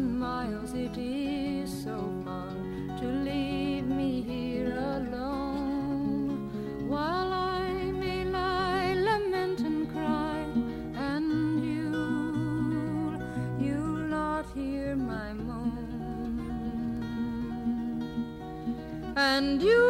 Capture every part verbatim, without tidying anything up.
thousand miles it is so far to leave me here alone, while I may lie, lament and cry, and you'll, you'll not hear my moan. And you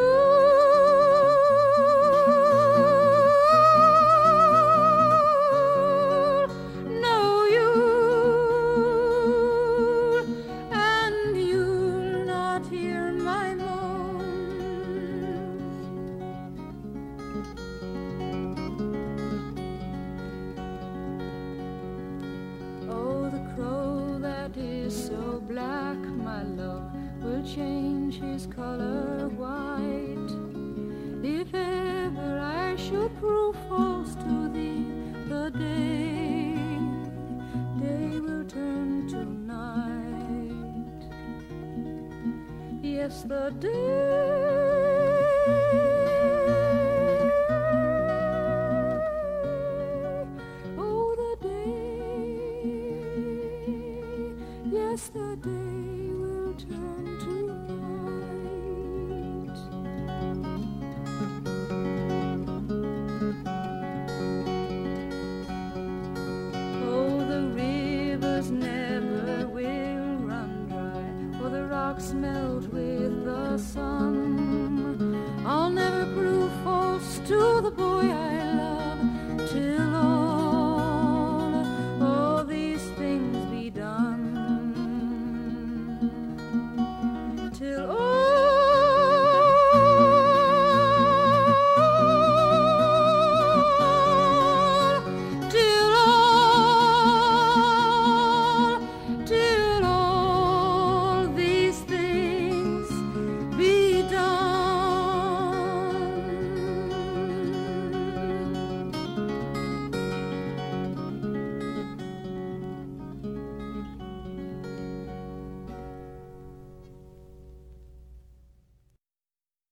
change his color white. If ever I should prove false to thee, the day, day will turn to night. Yes, the day, oh, the day, yes, the day will turn to melt with the sun.